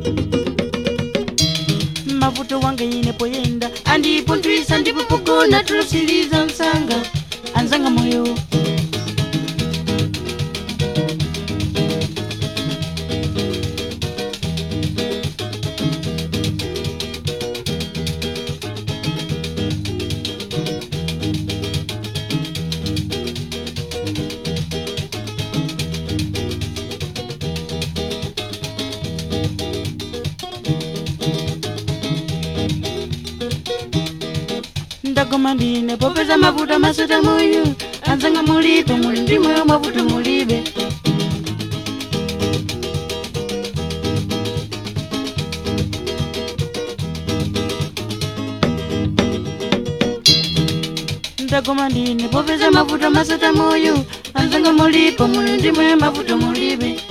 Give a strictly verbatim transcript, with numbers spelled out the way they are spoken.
mavuto wanga ine poyenda andipunduisa ndipopokona tulosiliza msanga anzanga moyo ndagoma ndine popeza mavuto masuta moyo anzanga mulipo muli ndi moyo mavuto mulibe ndagoma ndine popeza mavuto masuta moyo anzanga mulipo muli ndi moyo mavuto mulibe